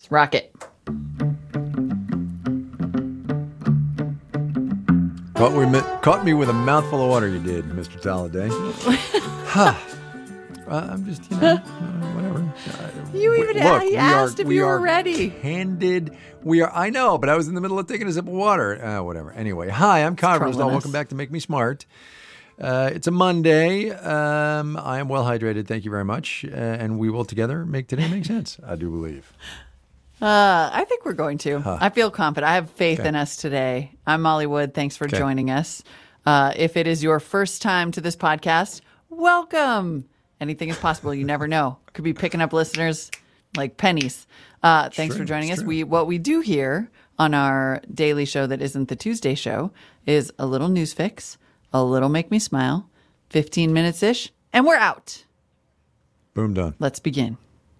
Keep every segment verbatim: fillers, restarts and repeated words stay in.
Rocket. Caught, we, caught me with a mouthful of water, you did, Mister Talladay. Huh. uh, I'm just, you know, uh, whatever. Uh, you even look, he we asked are, if we you were are ready. Candid. We are, I know, but I was in the middle of taking a sip of water. Uh, whatever. Anyway, hi, I'm Kyle Rosenthal. Welcome back to Make Me Smart. Uh, it's a Monday. Um, I am well hydrated. Thank you very much. Uh, and we will together make today make sense, I do believe. Uh, I think we're going to. Huh. I feel confident. I have faith okay. in us today. I'm Molly Wood. Thanks for okay. joining us. Uh, if it is your first time to this podcast, welcome. Anything is possible. You never know. Could be picking up listeners like pennies. Uh, thanks true, for joining us. True. We what we do here on our daily show that isn't the Tuesday show is a little news fix, a little make me smile, fifteen minutes ish, and we're out. Boom, done. Let's begin.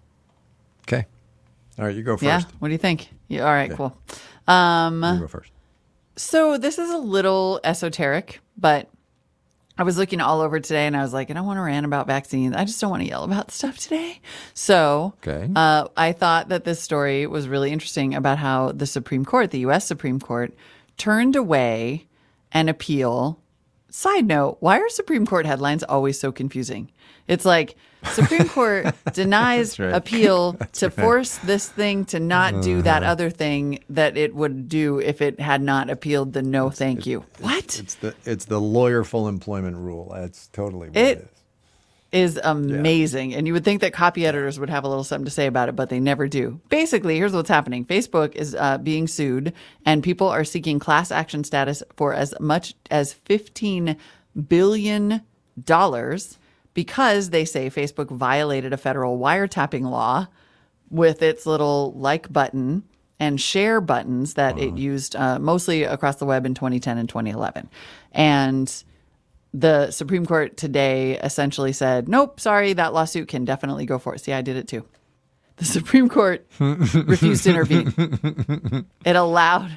Okay. All right, you go first. Yeah. What do you think? Yeah, all right, yeah. cool. Um, you go first. So this is a little esoteric, but I was looking all over today and I was like, I don't want to rant about vaccines. I just don't want to yell about stuff today. So okay. uh, I thought that this story was really interesting about how the Supreme Court, the U S Supreme Court, turned away an appeal. Side note, why are Supreme Court headlines always so confusing? It's like Supreme Court denies right. appeal That's to right. force this thing to not uh-huh. do that other thing that it would do if it had not appealed the no it's, thank it, you. It's, what? It's the it's the lawyer full employment rule. That's totally what it, it is. Is amazing. Yeah. And you would think that copy editors would have a little something to say about it, but they never do. Basically, here's what's happening. Facebook is uh, being sued, and people are seeking class action status for as much as fifteen billion dollars because they say Facebook violated a federal wiretapping law with its little like button and share buttons that uh-huh. it used uh, mostly across the web in twenty ten and twenty eleven. And the Supreme Court today essentially said, nope, sorry, that lawsuit can definitely go forward. See, I did it too. The Supreme Court refused to intervene. It allowed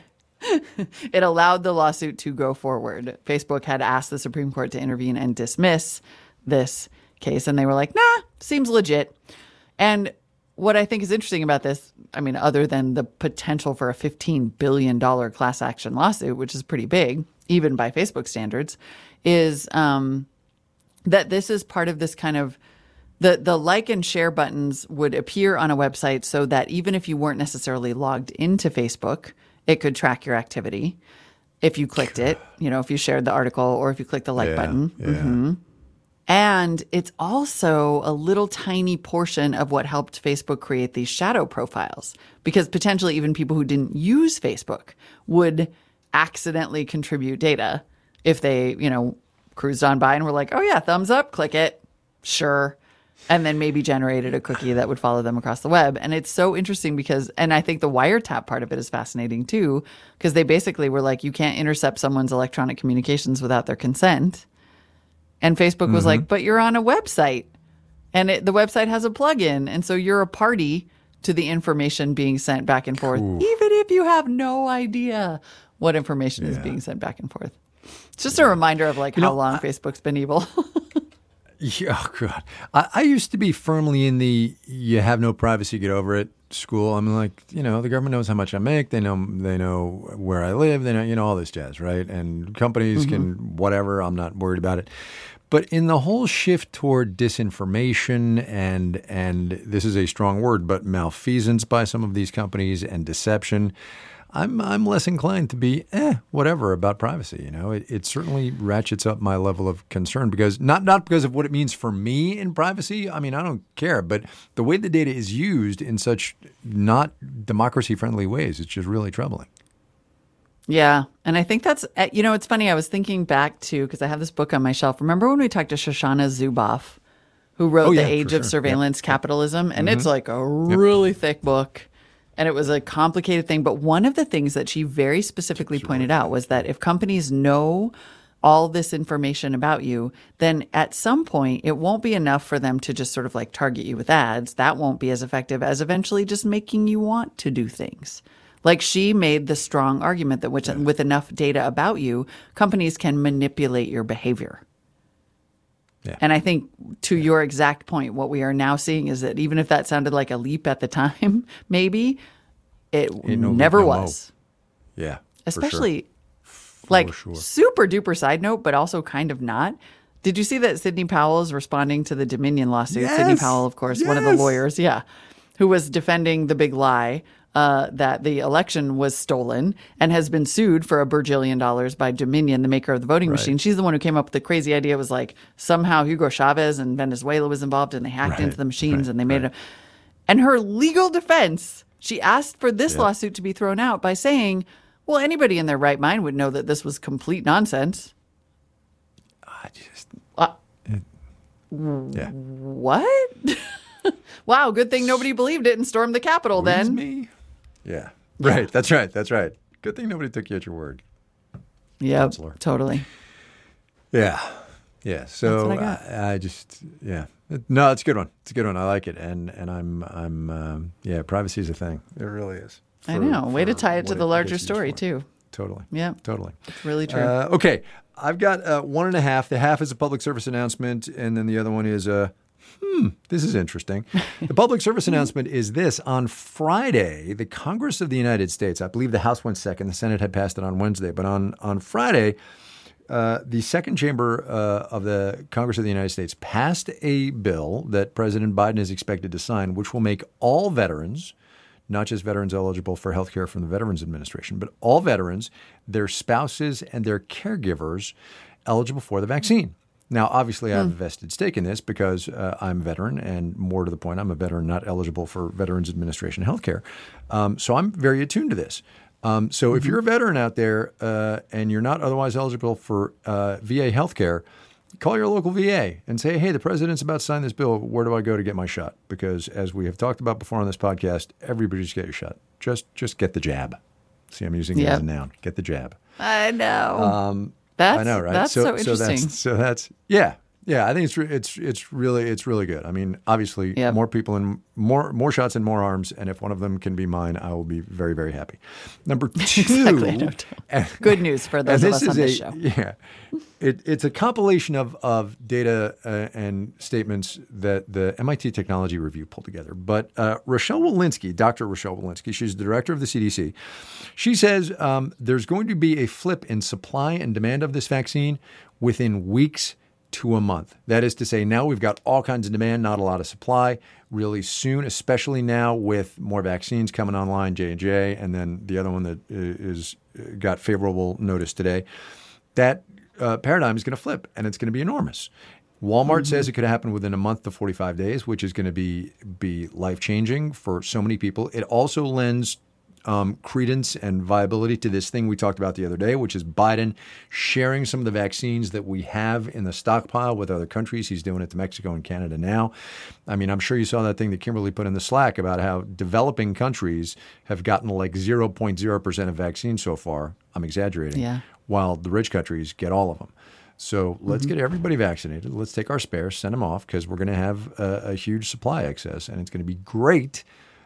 it allowed the lawsuit to go forward. Facebook had asked the Supreme Court to intervene and dismiss this case, and they were like, nah, seems legit. And what I think is interesting about this, I mean, other than the potential for a fifteen billion dollars class action lawsuit, which is pretty big, even by Facebook standards, is um, that this is part of this kind of the the like and share buttons would appear on a website so that even if you weren't necessarily logged into Facebook, it could track your activity. If you clicked it, you know, if you shared the article or if you clicked the like yeah, button. Yeah. Mm-hmm. And it's also a little tiny portion of what helped Facebook create these shadow profiles, because potentially even people who didn't use Facebook would accidentally contribute data if they, you know, cruised on by and were like, oh, yeah, thumbs up, click it. Sure. And then maybe generated a cookie that would follow them across the web. And it's so interesting because, and I think the wiretap part of it is fascinating too, because they basically were like, you can't intercept someone's electronic communications without their consent. And Facebook was mm-hmm. like, but you're on a website and it, the website has a plugin. And so you're a party to the information being sent back and forth, Ooh. even if you have no idea what information yeah. is being sent back and forth. It's just a reminder of like you how know, long I, Facebook's been evil. yeah, oh God. I, I used to be firmly in the you have no privacy, get over it school. I'm like, you know, the government knows how much I make. They know they know where I live. They know, you know, all this jazz, right? And companies mm-hmm. can whatever. I'm not worried about it. But in the whole shift toward disinformation and and this is a strong word, but malfeasance by some of these companies and deception, I'm I'm less inclined to be eh whatever about privacy. You know, it, it certainly ratchets up my level of concern because not not because of what it means for me in privacy. I mean, I don't care, but the way the data is used in such not democracy friendly ways, it's just really troubling. Yeah. And I think that's, you know, it's funny. I was thinking back to, because I have this book on my shelf. Remember when we talked to Shoshana Zuboff, who wrote oh, yeah, The Age of sure. Surveillance yep. Capitalism? And mm-hmm. it's like a really yep. thick book. And it was a complicated thing. But one of the things that she very specifically it's pointed really out was that if companies know all this information about you, then at some point it won't be enough for them to just sort of like target you with ads. That won't be as effective as eventually just making you want to do things. Like she made the strong argument that which, yeah. with enough data about you, companies can manipulate your behavior. Yeah. And I think to your exact point, what we are now seeing is that even if that sounded like a leap at the time, maybe, It no never leak, no was. Mo. Yeah. Especially, for like, sure. super duper side note, but also kind of not. Did you see that Sidney Powell is responding to the Dominion lawsuit? Yes! Sidney Powell, of course, Yes! one of the lawyers, yeah, who was defending the big lie uh, that the election was stolen and has been sued for a bajillion dollars by Dominion, the maker of the voting Right. machine. She's the one who came up with the crazy idea. It was like somehow Hugo Chavez and Venezuela was involved and they hacked Right, into the machines right, and they made right. it. And her legal defense, she asked for this Yeah. lawsuit to be thrown out by saying, well, anybody in their right mind would know that this was complete nonsense. I just, Uh, yeah. What? Wow, good thing nobody believed it and stormed the Capitol Squeeze then. me? Yeah. Right. That's right. That's right. Good thing nobody took you at your word. Yeah, Counselor. totally. Yeah. Yeah. So what I got. I, I just, yeah. No, it's a good one. It's a good one. I like it. And, and I'm, I'm, um, yeah, privacy is a thing. It really is. I For- know. Way to for tie it to what the larger gets used story, for. too. Totally. Yeah, Totally. it's really true. Uh, okay. I've got uh, one and a half. The half is a public service announcement, and then the other one is a, hmm, this is interesting. The public service announcement is this. On Friday, the Congress of the United States, I believe the House went second, the Senate had passed it on Wednesday, but on, on Friday, uh, the second chamber uh, of the Congress of the United States passed a bill that President Biden is expected to sign, which will make all veterans, not just veterans eligible for health care from the Veterans Administration, but all veterans, their spouses, and their caregivers eligible for the vaccine. Now, obviously, I have a vested stake in this because uh, I'm a veteran, and more to the point, I'm a veteran not eligible for Veterans Administration health care. Um, so I'm very attuned to this. Um, so mm-hmm. if you're a veteran out there uh, and you're not otherwise eligible for uh, V A health care, call your local V A and say, hey, the president's about to sign this bill. Where do I go to get my shot? Because as we have talked about before on this podcast, everybody just get your shot. Just just get the jab. See, I'm using it Yep. as a noun. Get the jab. I know. Um, that's, I know, right? That's so, interesting. So that's, so that's yeah. Yeah, I think it's re- it's it's really it's really good. I mean, obviously, Yep. more people and more more shots and more arms, and if one of them can be mine, I will be very very happy. Number two, Exactly, I know. and- Good news for those and of this us on is this a, show. Yeah, it, it's a compilation of of data uh, and statements that the M I T Technology Review pulled together. But uh, Rochelle Walensky, Doctor Rochelle Walensky, she's the director of the C D C. She says um, there's going to be a flip in supply and demand of this vaccine within weeks to a month. That is to say, now we've got all kinds of demand, not a lot of supply. Really soon, especially now with more vaccines coming online, J and J, and then the other one that is got favorable notice today. That uh, paradigm is going to flip, and it's going to be enormous. Walmart mm-hmm. says it could happen within a month to forty-five days, which is going to be be life changing for so many people. It also lends Um, credence and viability to this thing we talked about the other day, which is Biden sharing some of the vaccines that we have in the stockpile with other countries. He's doing it to Mexico and Canada now. I mean, I'm sure you saw that thing that Kimberly put in the Slack about how developing countries have gotten like zero point zero percent of vaccines so far. I'm exaggerating. Yeah. While the rich countries get all of them. So let's Mm-hmm. get everybody vaccinated. Let's take our spares, send them off, because we're going to have a, a huge supply excess, and it's going to be great.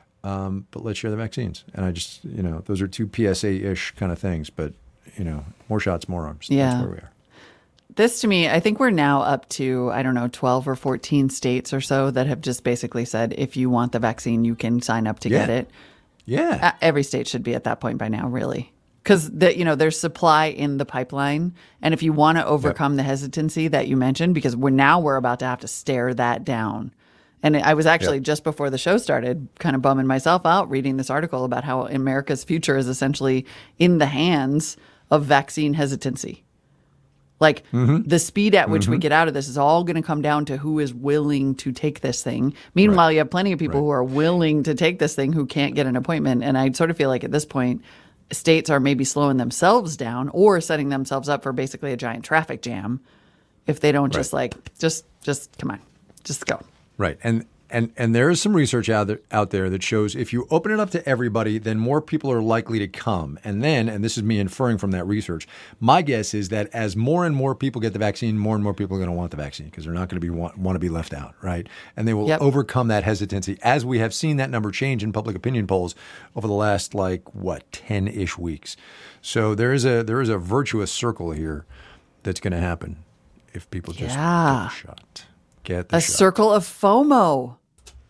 Um, but let's share the vaccines. And I just, you know, those are two P S A-ish kind of things. But, you know, more shots, more arms. Yeah. That's where we are. This, to me, I think we're now up to, I don't know, twelve or fourteen states or so that have just basically said, if you want the vaccine, you can sign up to Yeah. get it. Yeah. Uh, every state should be at that point by now, really. Because, the, you know, there's supply in the pipeline. And if you want to overcome yep. the hesitancy that you mentioned, because we're now we're about to have to stare that down. And I was actually, yep. just before the show started, kind of bumming myself out reading this article about how America's future is essentially in the hands of vaccine hesitancy. Like mm-hmm. the speed at which mm-hmm. we get out of this is all going to come down to who is willing to take this thing. Meanwhile, right. you have plenty of people right. who are willing to take this thing who can't get an appointment. And I sort of feel like at this point, states are maybe slowing themselves down or setting themselves up for basically a giant traffic jam if they don't right. just like, just, just come on, just go. Right. And and and there is some research out there, out there that shows if you open it up to everybody, then more people are likely to come. And then, and this is me inferring from that research, my guess is that as more and more people get the vaccine, more and more people are going to want the vaccine because they're not going to be want, want to be left out, right? And they will yep. overcome that hesitancy, as we have seen that number change in public opinion polls over the last, like, what, ten-ish weeks. So there is a there is a virtuous circle here that's going to happen if people just yeah. get the shot. Get the a shot. circle of FOMO.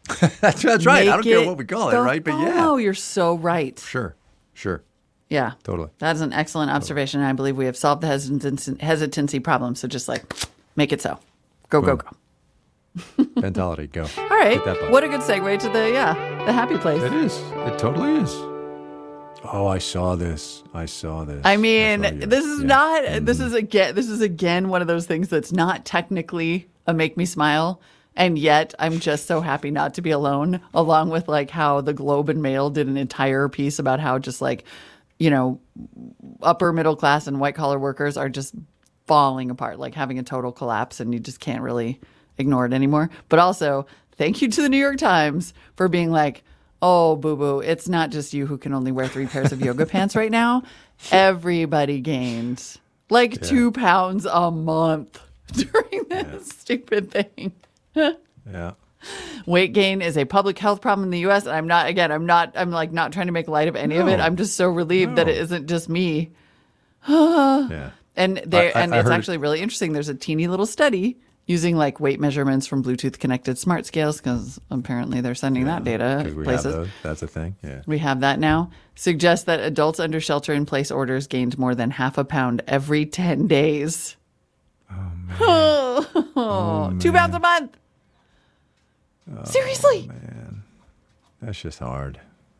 that's that's right. Make I don't care it what we call it, the right? But yeah. FOMO. You're so right. Sure. Sure. Yeah. Totally. That is an excellent observation. And I believe we have solved the hesitancy, hesitancy problem. So just like make it so. Go, Boom. go, go. Mentality, go. All right. Hit that button. What a good segue to the, yeah, the happy place. It is. It totally is. Oh, I saw this. I saw this. I mean, I saw you. this is Yeah. not, Mhm. this is again, this is again one of those things that's not technically a make me smile. And yet I'm just so happy not to be alone, along with like how the Globe and Mail did an entire piece about how just like, you know, upper middle class and white collar workers are just falling apart, like having a total collapse, and you just can't really ignore it anymore. But also, thank you to the New York Times for being like, oh, boo-boo, it's not just you who can only wear three pairs of yoga pants right now. Everybody gained like Yeah. two pounds a month during this Yeah. stupid thing. Yeah. Weight gain is a public health problem in the U S. And I'm not, again, I'm not, I'm like not trying to make light of any of it. No. I'm just so relieved that No. it isn't just me. Yeah. And they I- I- and I it's heard- actually really interesting. There's a teeny little study using like weight measurements from Bluetooth connected smart scales, because apparently they're sending that data 'Cause we places. have those. That's a thing. Yeah. We have that now. Suggests that adults under shelter in place orders gained more than half a pound every ten days. Oh, man. Two pounds a month. Seriously. Man, that's just hard.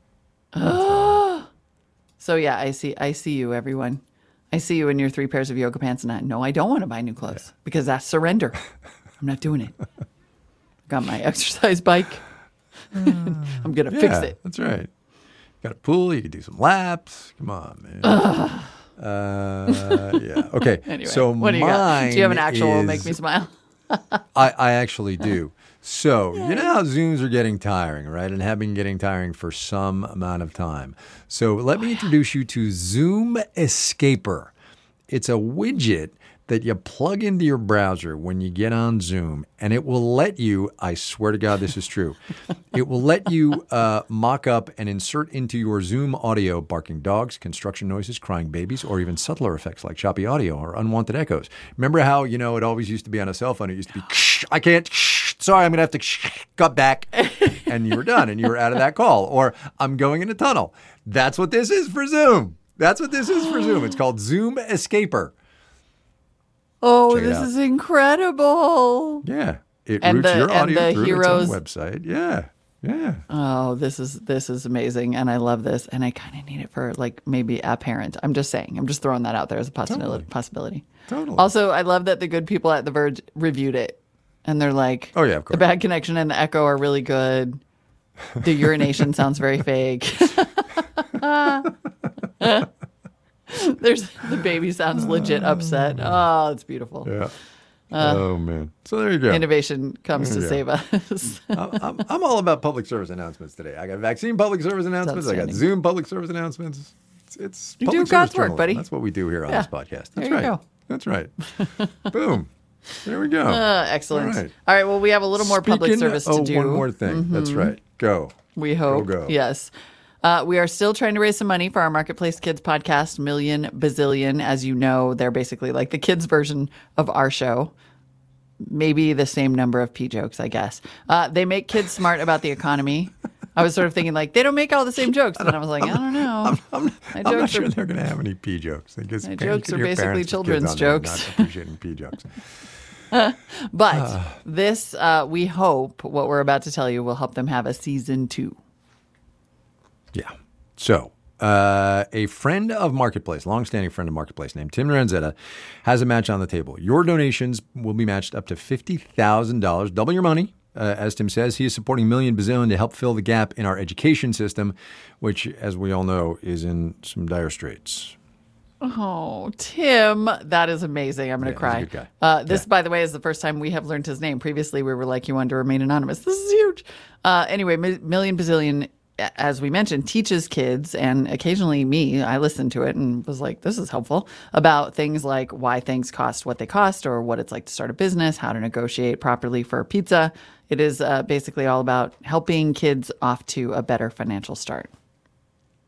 So yeah, I see I see you, everyone. I see you in your three pairs of yoga pants, and I no, I don't want to buy new clothes because that's surrender. I'm not doing it. Got my exercise bike. I'm gonna fix Yeah, it. That's right. Got a pool. You can do some laps. Come on, man. Uh, yeah. Okay. Anyway, so what do you got? mine Do you have an actual is, make me smile? I, I actually do. So, you know how Zooms are getting tiring, right? And have been getting tiring for some amount of time. So let me introduce you to Zoom Escaper. It's a widget that you plug into your browser when you get on Zoom, and it will let you, I swear to God this is true, it will let you uh, mock up and insert into your Zoom audio barking dogs, construction noises, crying babies, or even subtler effects like choppy audio or unwanted echoes. Remember how, you know, it always used to be on a cell phone, it used to be, I can't, sorry, I'm going to have to cut back, and you were done, and you were out of that call, or I'm going in a tunnel. That's what this is for Zoom. That's what this is for Zoom. It's called Zoom Escaper. Oh, Check it this out. is incredible. Yeah. It And routes the- your and audio the through heroes- its own website. Yeah. Yeah. Oh, this is this is amazing, and I love this, and I kind of need it for like maybe a parent. I'm just saying, I'm just throwing that out there as a possibility. Totally. Possibility. Totally. Also, I love that the good people at The Verge reviewed it, and they're like, Oh, yeah, of course. the bad connection and the echo are really good. The urination sounds very fake. There's the baby sounds legit upset. Oh, it's beautiful. Yeah. oh, man. So there you go. Innovation comes to Yeah. save us. I'm, I'm, I'm all about public service announcements today. I got vaccine public service announcements. I got outstanding. Zoom public service announcements. It's, it's You public do God's service work, journalism. buddy. That's what we do here on Yeah. this podcast. That's There you right. go. That's right. Boom. There we go. Uh, excellent. All right. All right. Well, we have a little more public Speaking- service to oh, do. one more thing. That's right. Go. We hope. go. Yes. Uh, we are still trying to raise some money for our Marketplace Kids podcast, Million Bazillion. As you know, they're basically like the kids' version of our show. Maybe the same number of P jokes, I guess. Uh, they make kids smart about the economy. I was sort of thinking, like, they don't make all the same jokes. And then I was like, I don't know. I'm, My I'm not jokes sure are- they're going to have any P jokes. Because My parents- jokes you are hear basically parents with kids children's on there jokes. Not appreciating P jokes. But this, uh, we hope what we're about to tell you will help them have a season two. Yeah. So, uh, a friend of Marketplace, longstanding friend of Marketplace named Tim Ranzetta, has a match on the table. Your donations will be matched up to fifty thousand dollars, double your money. Uh, as Tim says, he is supporting Million Bazillion to help fill the gap in our education system, which, as we all know, is in some dire straits. Oh, Tim, that is amazing. I'm going to Yeah, he's a cry. good guy. Uh, this, Yeah. by the way, is the first time we have learned his name. Previously, we were like, you wanted to remain anonymous. This is huge. Uh, anyway, Mi- Million Bazillion, a- as we mentioned, teaches kids, and occasionally me, I listened to it and was like, this is helpful, about things like why things cost what they cost, or what it's like to start a business, how to negotiate properly for pizza. It is uh, basically all about helping kids off to a better financial start.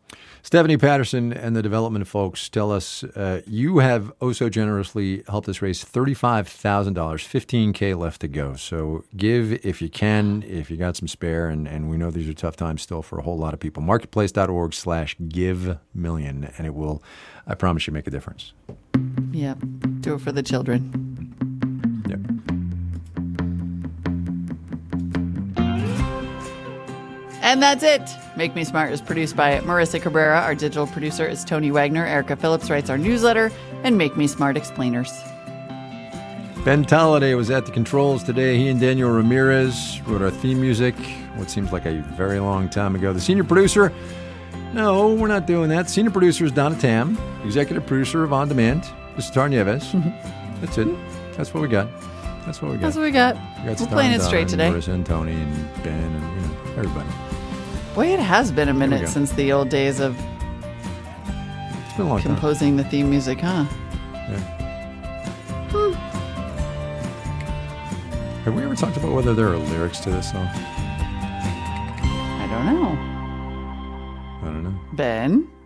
Stephanie Patterson and the development folks tell us uh, you have oh so generously helped us raise thirty-five thousand dollars, fifteen K left to go. So give if you can, if you got some spare, and, and we know these are tough times still for a whole lot of people. Marketplace.org slash give million, and it will, I promise you, make a difference. Yep. Do it for the children. Yep. And that's it. Make Me Smart is produced by Marissa Cabrera. Our digital producer is Tony Wagner. Erica Phillips writes our newsletter and Make Me Smart explainers. Ben Tolliday was at the controls today. He and Daniel Ramirez wrote our theme music, what seems like a very long time ago. The senior producer, no, we're not doing that. Senior producer is Donna Tam. Executive producer of On Demand, this is Tar Nieves. Mm-hmm. That's it. That's what we got. That's what we got. That's what we got. We got we're playing it straight today. Marissa and Tony and Ben and you know, everybody. Boy, it has been a minute since the old days of it's been a long composing time. the theme music, huh? Yeah. Hmm. Have we ever talked about whether there are lyrics to this song? I don't know. I don't know. Ben?